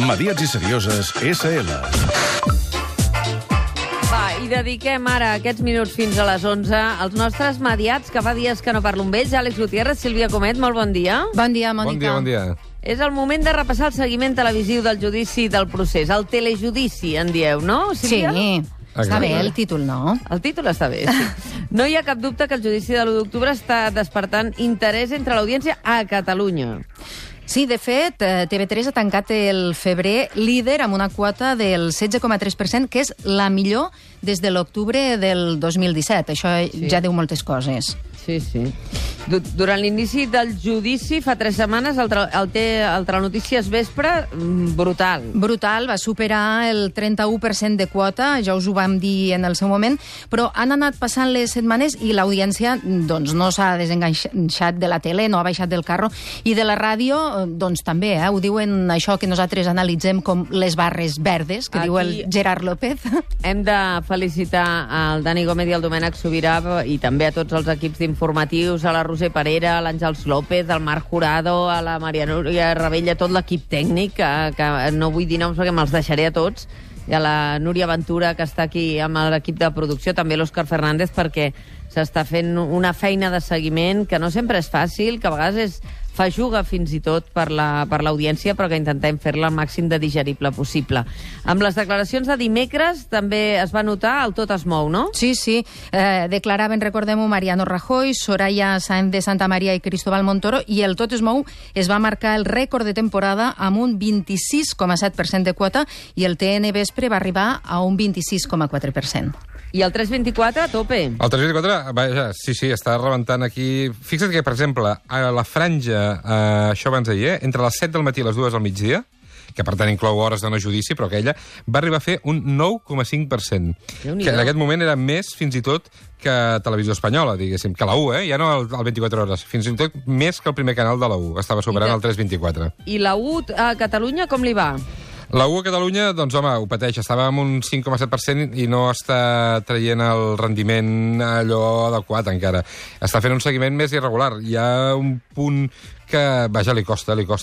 Mediats i Serioses, S.L. I dediquem ara aquests minuts fins a les 11 als nostres mediats, que fa dies que no parlo amb ells. Àlex Gutiérrez, Sílvia Comet, molt bon dia. Bon dia, Mònica. Bon dia. És el moment de repassar el seguiment televisiu del judici del procés. El telejudici, en dieu, no, Sílvia? Sí, està bé el títol, no? El títol està bé, sí. No hi ha cap dubte que el judici de l'1 d'octubre està despertant interès entre l'audiència a Catalunya. Sí, de fet, TV3 ha tancat el febrer líder amb una quota del 16,3%, que és la millor des de l'octubre del 2017. Això ja diu moltes coses. Sí, sí. Durant l'inici del judici, fa 3 setmanes, el Telenotícies Vespre, brutal. Brutal, va superar el 31% de quota, ja us ho vam dir en el seu moment, però han anat passant les setmanes i l'audiència doncs, no s'ha desenganxat de la tele, no ha baixat del carro, i de la ràdio doncs també, ho diuen això que nosaltres analitzem com les barres verdes, que diu el Gerard López. Hem de felicitar al Dani Gómez i al Domènec Sobirà i també a tots els equips d'informatius, a la Roser Parera, a l'Àngels López, al Marc Jurado, a la Maria Núria Ravella, tot l'equip tècnic, que no vull dir noms perquè me'ls deixaré a tots, i a la Núria Ventura, que està aquí amb l'equip de producció, també l'Òscar Fernández, perquè s'està fent una feina de seguiment que no sempre és fàcil, que a vegades és feixuga fins i tot per l'audiència, però que intentem fer-la el màxim de digerible possible. Amb les declaracions de dimecres també es va notar el tot es mou, no? Sí, sí. Declaraven, recordem-ho, Mariano Rajoy, Soraya Sáenz de Santa María i Cristóbal Montoro, i el tot es mou es va marcar el rècord de temporada amb un 26,7% de quota i el TN Vespre va arribar a un 26,4%. I el 324 a tope. El 324, vaja, sí, està rebentant aquí. Fixa't que, per exemple, a la franja, això abans d'ahir, entre les 7 del matí i les 2 del migdia, que per tant inclou hores de no judici, però aquella va arribar a fer un 9,5%. Que en aquest moment era més, fins i tot, que Televisió Espanyola, diguéssim, que la U, ja no el 24 hores, fins i tot més que el primer canal de la U, estava superant el 324. I la U a Catalunya com li va? La U a Catalunya, doncs home, ho pateix. Estava amb un 5,7% i no està traient el rendiment allò adequat encara. Està fent un seguiment més irregular. Hi ha un punt que, vaja, li costa. El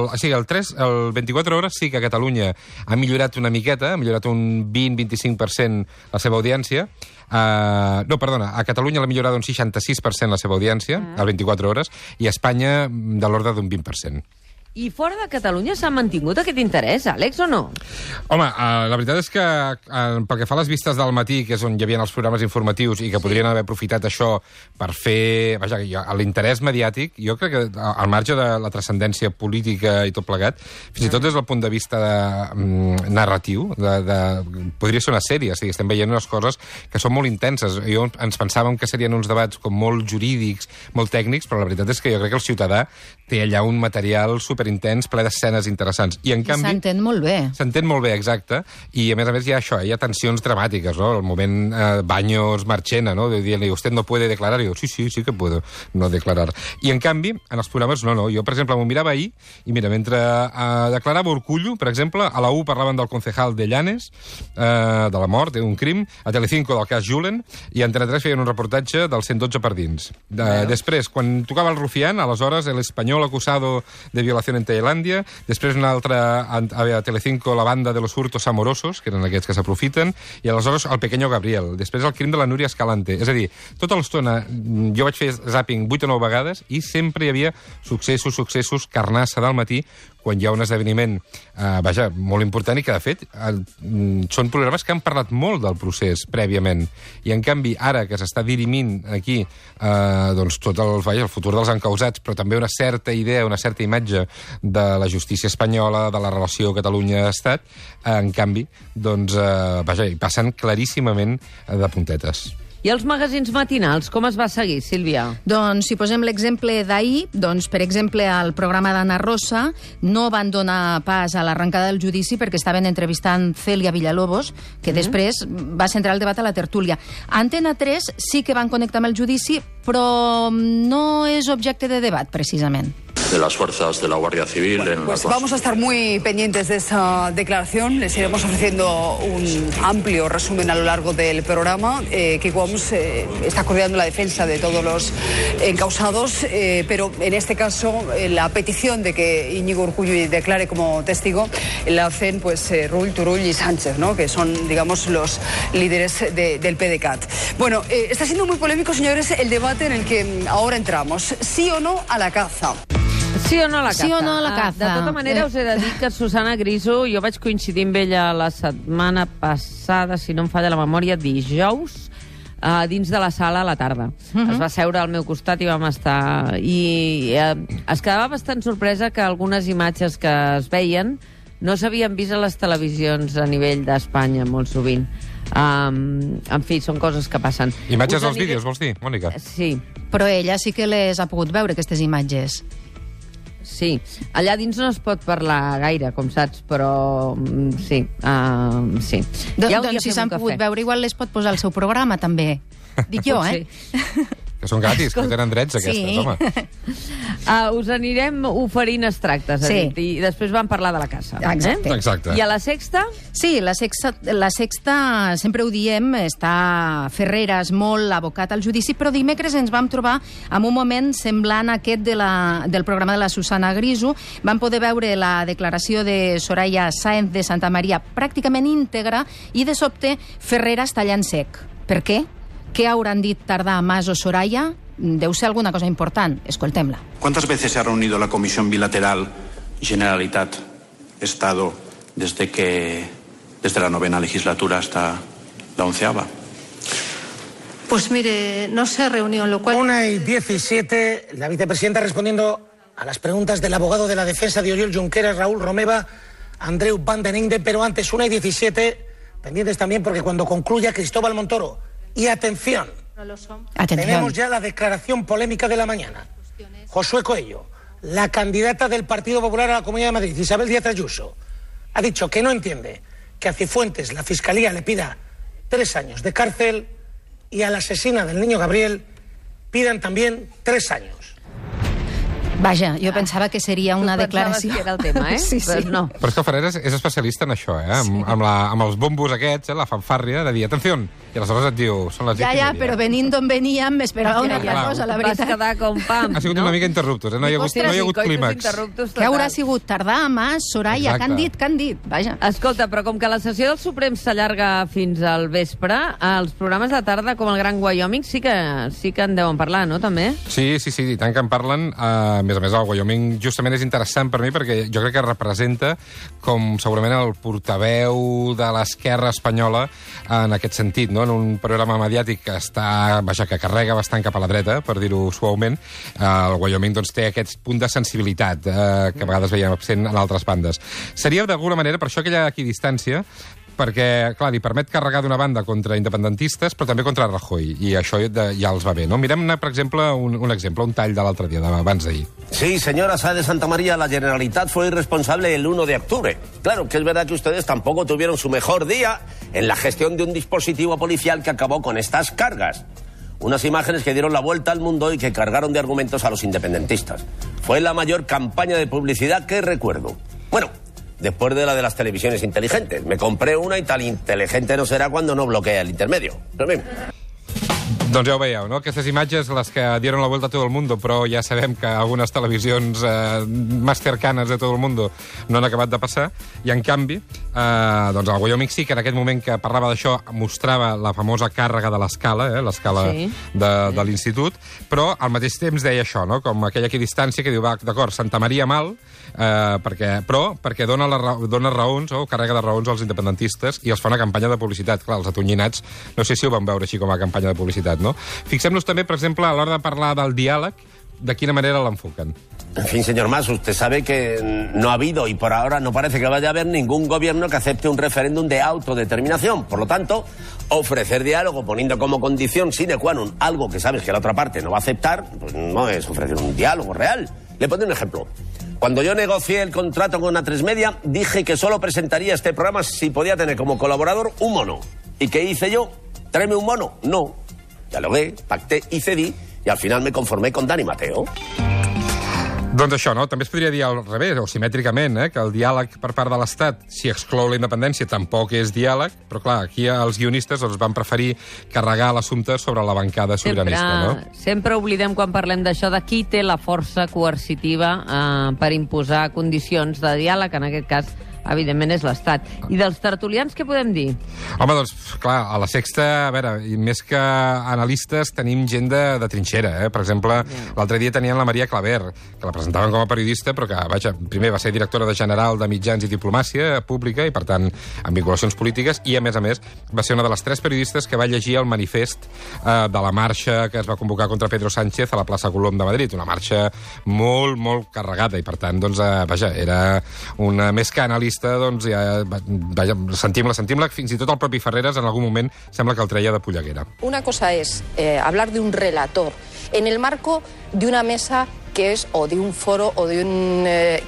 24 hores sí que a Catalunya ha millorat una miqueta, ha millorat un 20-25% la seva audiència. No, perdona, a Catalunya l'ha millorat un 66% la seva audiència, al 24 hores, i a Espanya de l'ordre d'un 20%. I fora de Catalunya s'ha mantingut aquest interès, Àlex, o no? Home, la veritat és que pel que fa a les vistes del matí, que és on hi havia els programes informatius i que podrien haver aprofitat això per fer... Vaja, l'interès mediàtic, jo crec que al marge de la transcendència política i tot plegat, fins i tot des del punt de vista narratiu, podria ser una sèrie, és a dir, estem veient unes coses que són molt intenses. Ens pensàvem que serien uns debats com molt jurídics, molt tècnics, però la veritat és que jo crec que el ciutadà té allà un material superintens, ple d'escenes interessants. I en canvi... S'entén molt bé. S'entén molt bé, exacte. I a més hi ha això, hi ha tensions dramàtiques, no? El moment Baños Marchena, no? Dient-li, usted no puede declarar. I jo, sí que puedo no declarar. I en canvi, en els programes, no. Jo, per exemple, m'ho mirava ahir, i mira, mentre declarava Urkullu, per exemple, a la U parlaven del concejal de Llanes, de la mort, d'un crim, a Telecinco del cas Julen, i a Antena 3 feien un reportatge del 112 per dins. Després, quan tocava el Rufián, aleshores, el espanyol acusado de violació en Tailàndia, després una altra a Telecinco, la banda de los hurtos amorosos, que eren aquests que s'aprofiten, i aleshores el Pequeño Gabriel, després el crim de la Núria Escalante. És a dir, tota l'estona jo vaig fer zàping 8 o 9 vegades i sempre hi havia successos, carnassa del matí, quan hi ha un esdeveniment, molt important i que, de fet, són programes que han parlat molt del procés prèviament. I, en canvi, ara que s'està dirimint aquí tot el futur dels encausats, però també una certa idea, una certa imatge de la justícia espanyola, de la relació Catalunya-Estat, en canvi, hi passen claríssimament de puntetes. I els magazins matinals, com es va seguir, Sílvia? Doncs, si posem l'exemple d'ahir, per exemple, al programa d'Anna Rosa no van donar pas a l'arrencada del judici perquè estaven entrevistant Cèlia Villalobos, que després va centrar el debat a la tertúlia. Antena 3 sí que van connectar amb el judici, però no és objecte de debat, precisament. de las fuerzas de la Guardia Civil. Bueno, pues vamos a estar muy pendientes de esa declaración. Les iremos ofreciendo un amplio resumen a lo largo del programa. Kiko Homs está coordinando la defensa de todos los encausados, pero en este caso la petición de que Íñigo Urkullu declare como testigo la hacen pues Rull, Turull y Sánchez, ¿no? Que son, digamos, los líderes del PDeCAT. Bueno, está siendo muy polémico, señores, el debate en el que ahora entramos. ¿Sí o no a la caza? Sí o no a la caza? Sí o no a la caza? De tota manera, us he de dir que Susana Griso, jo vaig coincidir amb ella la setmana passada, si no em falla la memòria, dijous, dins de la sala a la tarda. Es va seure al meu costat i vam estar... I es quedava bastant sorpresa que algunes imatges que es veien no s'havien vist a les televisions a nivell d'Espanya, molt sovint. En fi, són coses que passen. Imatges dels vídeos, vols dir, Mònica? Sí. Però ella sí que les ha pogut veure, aquestes imatges. Sí, allà dins no es pot parlar gaire, com saps, però sí, sí. Doncs si s'han pogut veure, igual les pot posar al seu programa, també. Dic jo, Que són gratis, que tenen drets, aquestes, home. Us anirem oferint extractes, i després vam parlar de la caça. Exacte. I a la Sexta? Sí, la Sexta, sempre ho diem, està Ferreras molt abocat al judici, però dimecres ens vam trobar amb un moment semblant a aquest del programa de la Susana Griso. Vam poder veure la declaració de Soraya Sáenz de Santamaría pràcticament íntegra i, de sobte, Ferreras tallant sec. Per què? Què hauran dit Tardà, Mas o Soraya? Deu ser alguna cosa important. Escoltem-la. ¿Cuántas veces se ha reunido la Comisión Bilateral Generalitat-Estado desde la 9ª legislatura hasta la 11ª? Pues mire, no se ha reunido, lo cual... 1:17, la vicepresidenta respondiendo a las preguntas del abogado de la defensa de Oriol Junqueras, Raúl Romeva, Andreu Van den Ende, pero antes 1:17, pendientes también porque cuando concluya Cristóbal Montoro. Y atención, tenemos ya la declaración polémica de la mañana. Josué Coello, la candidata del Partido Popular a la Comunidad de Madrid, Isabel Díaz Ayuso, ha dicho que no entiende que a Cifuentes la Fiscalía le pida 3 años de cárcel y a la asesina del niño Gabriel pidan también 3 años. Vaja, jo pensava que seria una declaració... Tu pensaves que era el tema, Sí. No. Però és que Ferreras és especialista en això, amb els bombos aquests, la fanfàrria, de dir, atenció, i aleshores et diu, són les 10:30. Ja, però venint d'on veníem, m'esperava una altra cosa, la veritat. Vas quedar com pam, Ha sigut una mica interruptos, no hi ha hagut clímax. Què haurà sigut? Tardà, Mas, Soraya, què han dit? Vaja. Escolta, però com que la sessió del Suprem s'allarga fins al vespre, els programes de tarda, com el Gran Wyoming, sí que en deuen parlar, no, també? Sí, i tant que en parlen. A més, el Wyoming justament és interessant per mi perquè jo crec que representa com segurament el portaveu de l'esquerra espanyola en aquest sentit, no? En un programa mediàtic que carrega bastant cap a la dreta, per dir-ho suaument. El Wyoming doncs, té aquest punt de sensibilitat que a vegades veiem absent en altres bandes. Seria d'alguna manera, per això que hi ha aquí distància, perquè, clar, li permet carregar d'una banda contra independentistes, però també contra Rajoy, i això ja els va bé, no? Mirem-ne, per exemple, un tall de l'altre dia, abans d'ahir. Sí, señora Sáenz de Santamaría, la Generalitat fue irresponsable el 1 de octubre. Claro, que es verdad que ustedes tampoco tuvieron su mejor día en la gestión de un dispositivo policial que acabó con estas cargas. Unas imágenes que dieron la vuelta al mundo y que cargaron de argumentos a los independentistas. Fue la mayor campaña de publicidad que recuerdo. Bueno, después de la de las televisiones inteligentes. Me compré una y tan inteligente no serà cuando no bloquea el intermedio. Doncs ja ho veieu, no? Aquestes imatges, les que dieron la vuelta a todo el mundo, però ja sabem que algunes televisions més cercanes de tot el món no han acabat de passar, i en canvi, doncs el Wyoming sí que en aquest moment que parlava d'això mostrava la famosa càrrega de l'escala, l'escala de l'institut, però al mateix temps deia això, no? Com aquella equidistància que diu, va, d'acord, Santamaría mal, perquè dona raons, o carrega de raons als independentistes i els fa una campanya de publicitat. Clar, els atonyinats, no sé si ho van veure així com a campanya de publicitat, no? Fixem-nos també, per exemple, a l'hora de parlar del diàleg, de quina manera l'enfoquen. En fin, señor Mas, usted sabe que no ha habido y por ahora no parece que vaya a haber ningún gobierno que acepte un referéndum de autodeterminación. Por lo tanto, ofrecer diálogo poniendo como condición sine qua non algo que sabes que la otra parte no va a aceptar, pues no es ofrecer un diálogo real. Le pondré un ejemplo. Cuando yo negocié el contrato con A3 Media, dije que solo presentaría este programa si podía tener como colaborador un mono. ¿Y qué hice yo? ¿Tráeme un mono? No. Dialogué, pacté y cedí, y al final me conformé con Dani Mateo. Doncs això, no? També es podria dir al revés, o simètricament, que el diàleg per part de l'Estat, si exclou la independència, tampoc és diàleg, però clar, aquí els guionistes van preferir carregar l'assumpte sobre la bancada sobiranista, no? Sempre oblidem, quan parlem d'això, de qui té la força coercitiva per imposar condicions de diàleg, en aquest cas, evidentment, és l'Estat. I dels tertulians, què podem dir? Home, doncs, clar, a la Sexta, a veure, més que analistes, tenim gent de trinxera, Per exemple, l'altre dia tenien la Maria Claver, que la presentaven com a periodista, però que, vaja, primer va ser directora de General de Mitjans i Diplomàcia Pública, i, per tant, amb vinculacions polítiques, i, a més, va ser una de les 3 periodistes que va llegir el manifest de la marxa que es va convocar contra Pedro Sánchez a la plaça Colom de Madrid, una marxa molt, molt carregada, i, per tant, doncs, vaja, era una més que analista, doncs ja, vaja, sentim-la, fins i tot el propi Ferreras en algun moment sembla que el treia de polleguera. Una cosa es hablar de un relator en el marco de una mesa que es o de un foro o de un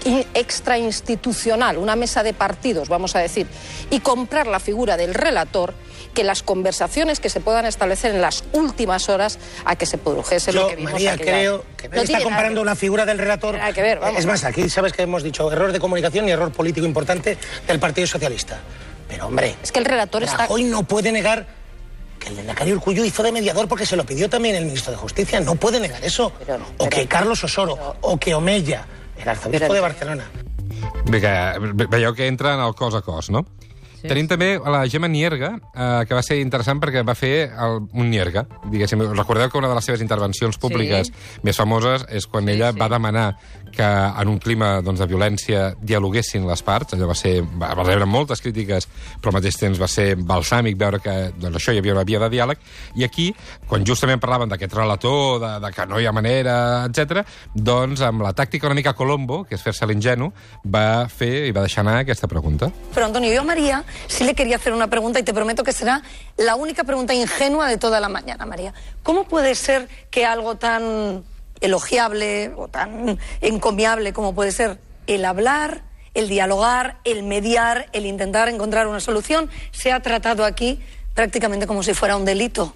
extrainstitucional, una mesa de partidos, vamos a decir, y comprar la figura del relator, que las conversaciones que se puedan establecer en las últimas horas a que se produjese lo que vimos. María, creo que nadie está comparando la figura del relator. Nada que ver, vamos. Es más, aquí sabes que hemos dicho error de comunicación y error político importante del Partido Socialista. Pero, hombre, es que el relator Rajoy no puede negar que el lehendakari Urkullu hizo de mediador porque se lo pidió también el ministro de Justicia. No puede negar eso. O que Carlos Osoro, o que Omeya, el arzobispo de Barcelona. Bé, veieu que entra en el cos a cos, no? Sí. Tenim també la Gemma Nierga, que va ser interessant perquè va fer un Nierga, diguéssim. Recordeu que una de les seves intervencions públiques més famoses és quan ella va demanar que en un clima de violència dialoguessin les parts. Allò va rebre moltes crítiques, però al mateix temps va ser balsàmic veure que això hi havia una via de diàleg. I aquí, quan justament parlaven d'aquest relator, de que no hi ha manera, etc., doncs amb la tàctica una mica Colombo, que és fer-se l'ingenu, va fer i va deixar anar aquesta pregunta. Pero Antonio, yo a María sí le quería hacer una pregunta y te prometo que será la única pregunta ingenua de toda la mañana, María. ¿Cómo puede ser que algo tan elogiable o tan encomiable como puede ser el hablar, el dialogar, el mediar, el intentar encontrar una solución, sea tratado aquí prácticamente como si fuera un delito?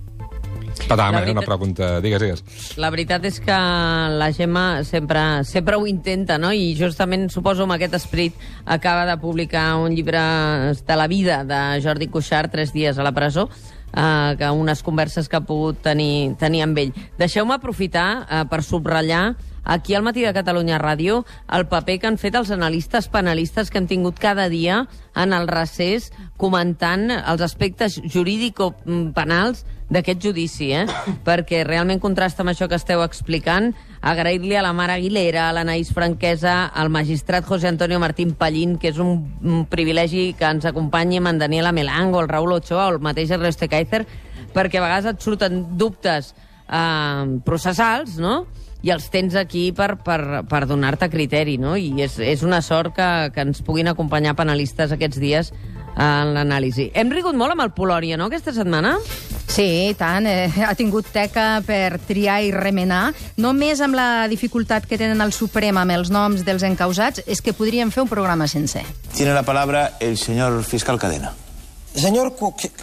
Una pregunta. Digues. La veritat és que la Gemma sempre ho intenta, no? I justament, suposo, amb aquest esperit acaba de publicar un llibre de la vida de Jordi Cuixart, 3 dies a la presó, que unes converses que ha pogut tenir amb ell. Deixeu-me aprofitar per subratllar aquí al Matí de Catalunya Ràdio el paper que han fet els analistes penalistes que hem tingut cada dia en el recés comentant els aspectes jurídico-penals d'aquest judici, perquè realment contrasta amb això que esteu explicant. Agrair-li a la Mara Aguilera, a l'Anaïs Franquesa, al magistrat José Antonio Martín Pallín, que és un privilegi que ens acompanyi, amb en Daniela Melango, el Raúl Ochoa o el mateix Ernesto Kaiser, perquè a vegades et surten dubtes processals, no?, i els tens aquí per donar-te criteri, no? I és una sort que ens puguin acompanyar penalistes aquests dies en l'anàlisi. Hem rigut molt amb el Polònia, no?, aquesta setmana? Sí, i tant. Ha tingut teca per triar i remenar. Només amb la dificultat que tenen al Suprem amb els noms dels encausats és que podríem fer un programa sencer. Tiene la palabra el señor fiscal Cadena. Señor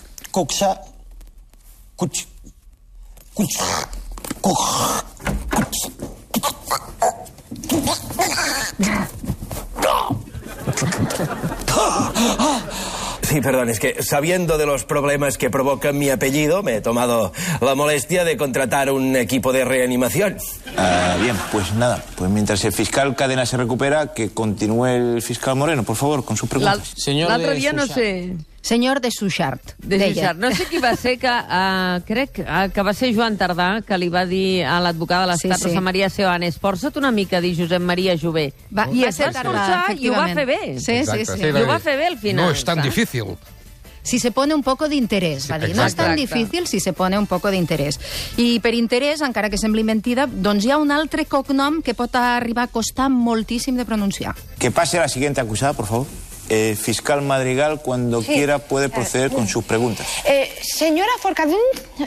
Sí, perdón, es que sabiendo de los problemas que provoca mi apellido, me he tomado la molestia de contratar un equipo de reanimación. Bien, pues nada, pues mientras el fiscal Cadena se recupera, que continúe el fiscal Moreno, por favor, con sus preguntas. L'altre dia no sé... Senyor de Suchart. No sé qui va ser que... crec que va ser Joan Tardà, que li va dir a l'advocada de l'Estat, Rosa Maria Seoane, esforça't una mica, dir Josep Maria Jové. I es va esforçar i ho va fer bé. Sí. I ho va fer bé al final. No és tan difícil. Si se pone un poco de interés, va dir. No és tan difícil si se pone un poco de interés. I per interès, encara que sembli mentida, doncs hi ha un altre cognom que pot arribar a costar moltíssim de pronunciar. Que pase la siguiente acusada, por favor. Fiscal Madrigal, cuando quiera, puede proceder con sus preguntas. Señora Forcadell...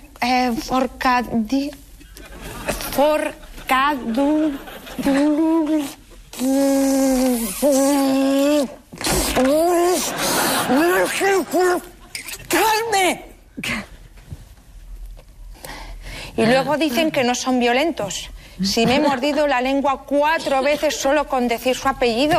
¡Calme! Y luego dicen que no son violentos. Si me he mordido la lengua 4 veces solo con decir su apellido.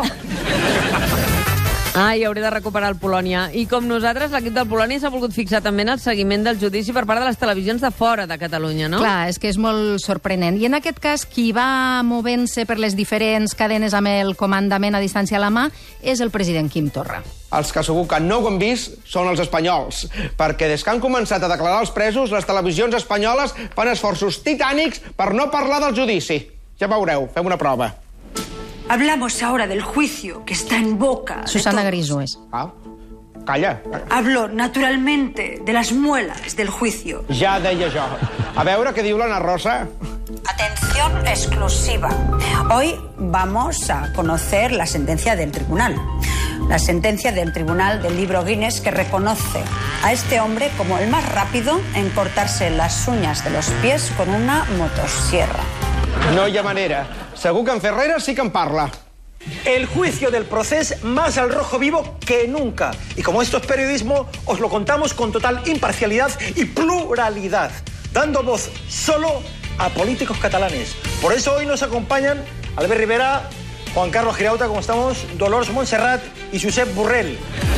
Ai, hauré de recuperar el Polònia. I com nosaltres, l'equip del Polònia s'ha volgut fixar també en el seguiment del judici per part de les televisions de fora de Catalunya, no? Clar, és que és molt sorprenent. I en aquest cas, qui va movent-se per les diferents cadenes amb el comandament a distància a la mà és el president Quim Torra. Els que segur que no ho han vist són els espanyols, perquè des que han començat a declarar els presos, les televisions espanyoles fan esforços titànics per no parlar del judici. Ja veureu, fem una prova. Hablamos ahora del juicio que está en boca. Susana Griso es. Ah, calla. Hablo naturalmente de las muelas del juicio. Ja deia jo. A veure què diu l'Anna Rosa. Atención exclusiva. Hoy vamos a conocer la sentencia del tribunal. La sentencia del Tribunal del Libro Guinness que reconoce a este hombre como el más rápido en cortarse las uñas de los pies con una motosierra. No hi ha manera. Segur que en Ferreras sí que en parla. El juicio del procés más al rojo vivo que nunca. Y como esto es periodismo, os lo contamos con total imparcialidad y pluralidad, dando voz solo a políticos catalanes. Por eso hoy nos acompañan Albert Rivera, Juan Carlos Girauta, ¿cómo estamos? Dolors Montserrat y Josep Borrell.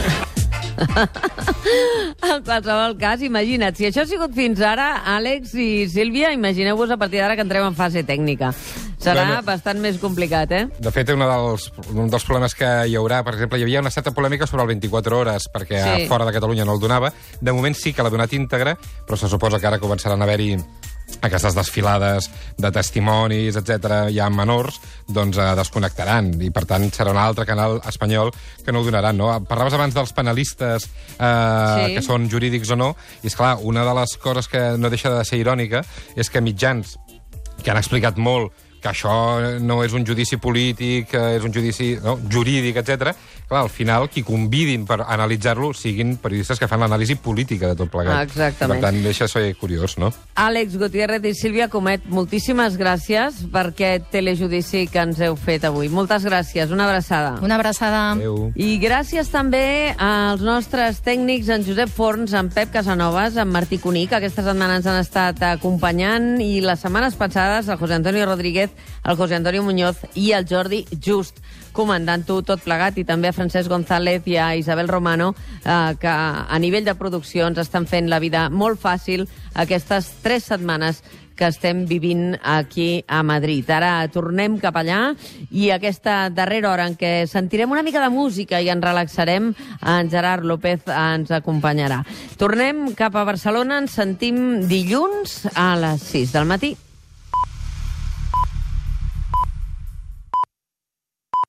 En qualsevol cas, imagina't, si això ha sigut fins ara, Àlex i Sílvia, imagineu-vos a partir d'ara que entrem en fase tècnica. Serà bastant més complicat, eh? De fet, un dels problemes que hi haurà, per exemple, hi havia una certa polèmica sobre el 24 hores, perquè fora de Catalunya no el donava. De moment sí que l'ha donat íntegre, però se suposa que ara començaran a haver-hi aquestes desfilades de testimonis, etc., ja menors, doncs desconnectaran, i per tant serà un altre canal espanyol que no ho donaran, no? Parlaves abans dels penalistes que són jurídics o no, i esclar, una de les coses que no deixa de ser irònica és que mitjans que han explicat molt que això no és un judici polític, és un judici jurídic, etc. Clar, al final, qui convidin per analitzar-lo siguin periodistes que fan l'anàlisi política de tot plegat. Exactament. Per tant, deixa ser curiós, no? Àlex Gutiérrez i Sílvia Comet, moltíssimes gràcies per aquest telejudici que ens heu fet avui. Moltes gràcies, una abraçada. Una abraçada. Adéu. I gràcies també als nostres tècnics, en Josep Forns, en Pep Casanovas, en Martí Cuní, que aquesta setmana ens han estat acompanyant, i les setmanes passades el José Antonio Rodríguez, el José Antonio Muñoz i el Jordi Just, comandant-ho tot plegat, i també a Francesc González i a Isabel Romano, que a nivell de producció ens estan fent la vida molt fàcil aquestes 3 setmanes que estem vivint aquí a Madrid. Ara tornem cap allà, i aquesta darrera hora en què sentirem una mica de música i ens relaxarem, en Gerard López ens acompanyarà. Tornem cap a Barcelona, ens sentim dilluns a les 6 del matí.